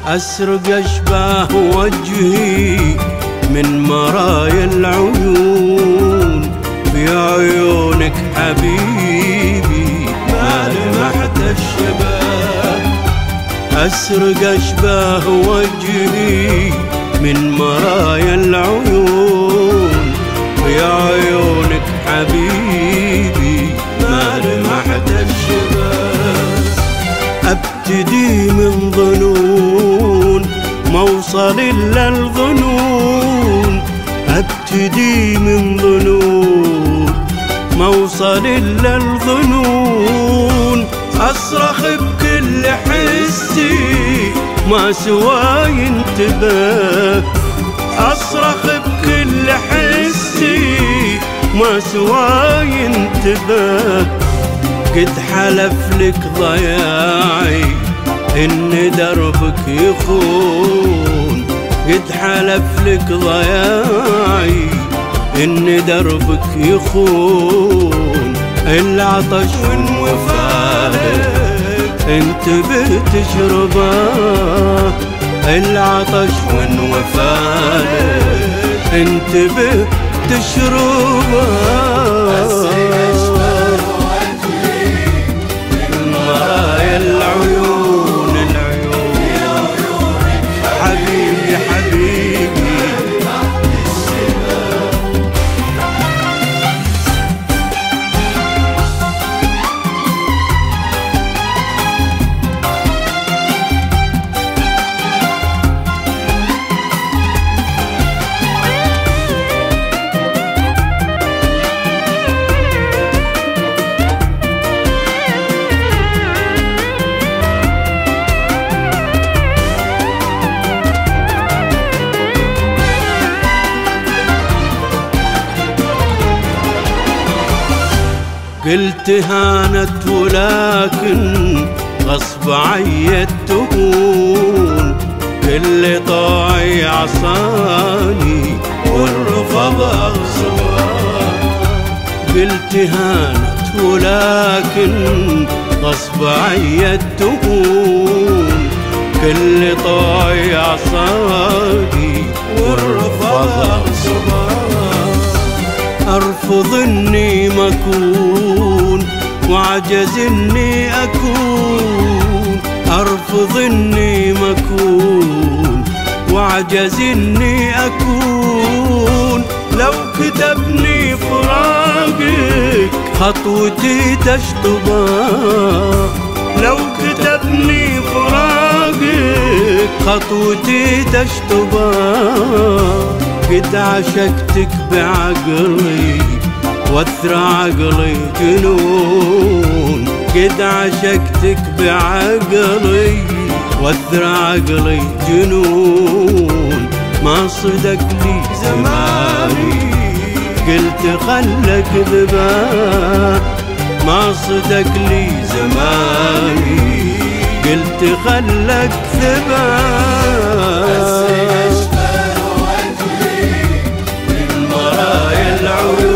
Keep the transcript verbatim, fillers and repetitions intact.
أسرق أشباه وجهي من مرايا العيون، في عيونك حبيبي ما لمحت الشباب. أسرق أشباه وجهي من مرايا العيون، في عيونك حبيبي ما لمحت الشباب. أبتدي من ظنون موصل إلا الظنون، أبتدي من ظنون موصل إلا الظنون. أصرخ بكل حسي ما سواي انتباه، أصرخ بكل حسي ما سواي انتباه. قد حلف لك ضياعي إن دربك يخون، قد حلف لك ضياعي إن دربك يخون. العطش والوفاء انتبه تشربه، العطش والوفاء انتبه تشربه. مرايا العيون العيون حبيبي حبيبي. قلت هانت ولكن غصب عي تهون، كل طاعي عصاني والرفض أغصبه. قلت هانت ولكن غصب عي تهون، كل طاعي عصاني والرفض أغصبه. أرفض إني مكون وعجز إني أكون، أرفض إني مكون وعجز إني أكون. لو كتبني فراقك خطوتي تشطبه، لو كتبني فراقك خطوتي تشطبه. قد عشقتك بعقلي واثرى عقلي جنون، قد عشقتك بعقلي واثرى عقلي جنون. ما صدق لي زماني قلت خلك ذبان، ما صدق لي زماني قلت خلك ذبان. العيون